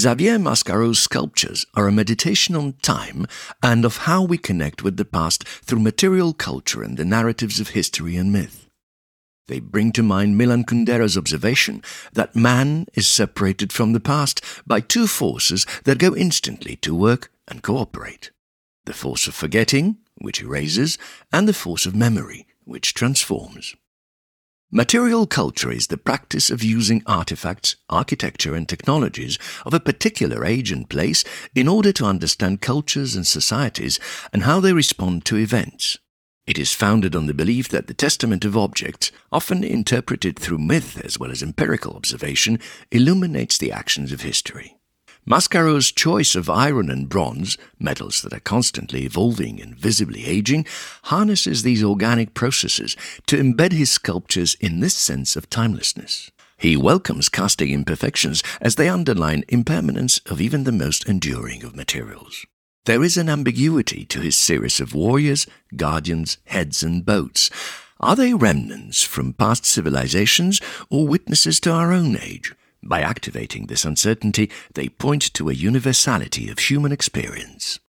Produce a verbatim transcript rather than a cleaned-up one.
Xavier Mascaro's sculptures are a meditation on time and of how we connect with the past through material culture and the narratives of history and myth. They bring to mind Milan Kundera's observation that man is separated from the past by two forces that go instantly to work and cooperate: the force of forgetting, which erases, and the force of memory, which transforms. Material culture is the practice of using artifacts, architecture, and technologies of a particular age and place in order to understand cultures and societies and how they respond to events. It is founded on the belief that the testament of objects, often interpreted through myth as well as empirical observation, illuminates the actions of history. Mascaro's choice of iron and bronze, metals that are constantly evolving and visibly aging, harnesses these organic processes to embed his sculptures in this sense of timelessness. He welcomes casting imperfections as they underline impermanence of even the most enduring of materials. There is an ambiguity to his series of warriors, guardians, heads, and boats. Are they remnants from past civilizations or witnesses to our own age? By activating this uncertainty, they point to a universality of human experience.